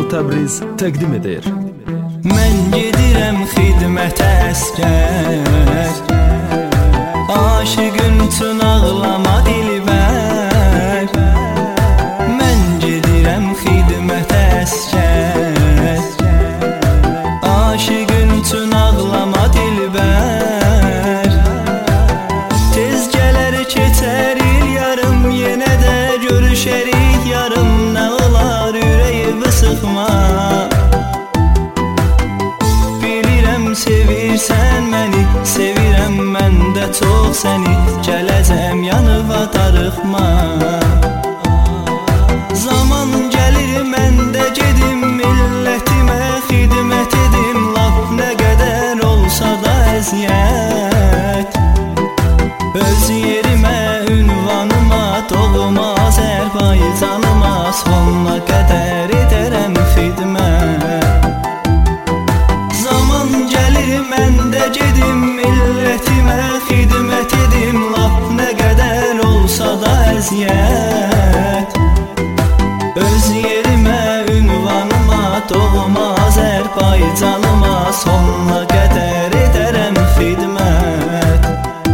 Təbriz təqdim edir. Mən gedirəm xidmətə əsgər, aşığın üçün ağlama dilbər. Mən gedirəm xidmətə əsgər, aşığın üçün ağlama dilbər. Tez gələr keçər il yarım, yenə də görüşərik yarım. Nə olar ürəyimi sıxma, bilirəm sevirsən məni, sevirəm mən də çox səni. Gələcəm yanıva darıxma, zaman gəlir mən də gedim, millətimə xidmət edim. Lap nə qədər olsa da əziyyət, öz yerimə, ünvanıma, doğma Azərbaycanıma sonuna qədər edərəm xidmət. Zaman gəlir mən də gedim, millətimə xidmət edim. Lap nə qədər olsa da əziyyət, öz yerimə, ünvanıma, doğma Azərbaycanıma sonuna qədər edərəm xidmət.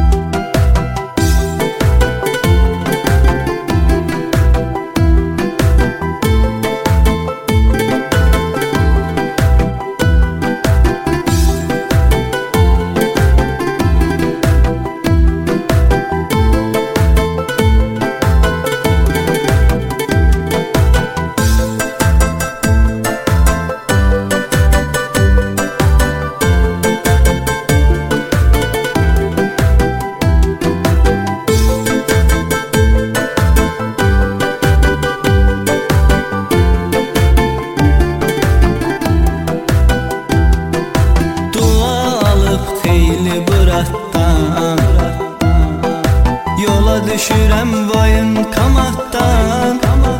Yola düşürəm vayın kamatdan,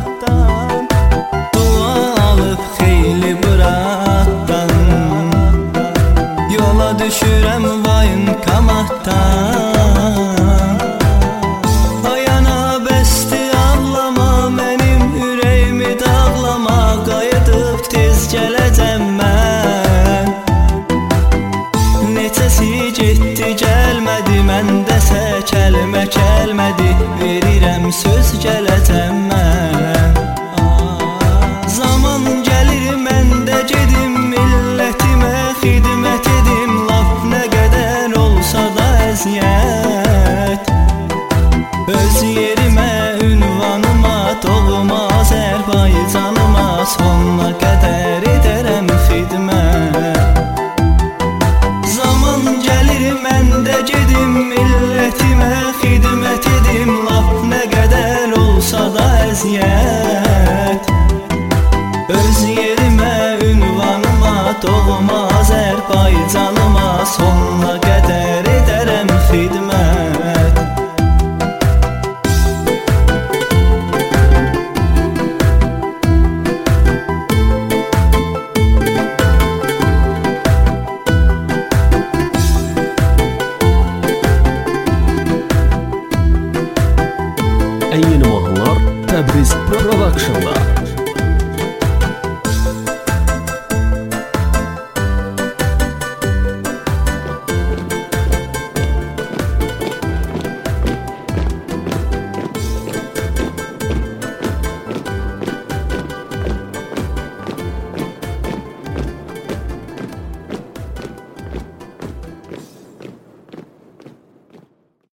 dua alıb xeyli bıratdan. Yola düşürəm vayın kamatdan. Ayana bəsti ağlama, mənim ürəyimi dağlama. Qayıdıb tez gələcəm mən, neçəsi getdi gəlmədi, məndəsə kəlmə kəlmədi. Verirəm söz gələcəm mən. Zaman gəlir mən də gedim, millətimə xidmət edim. Lap nə qədər olsa da əziyyət, öz yerimə, ünvanıma, doğma Azərbaycanıma sonuna qədər edərəm xidmət. Zaman gəlir mən də gedim, millətimə xidmət edim. Lap nə qədər olsa da əziyyət, öz yerimə, ünvanıma, doğma Azərbaycanıma sonuna qədər edərəm xidmət. Ən yeni mahnılar Təbriz Production'da.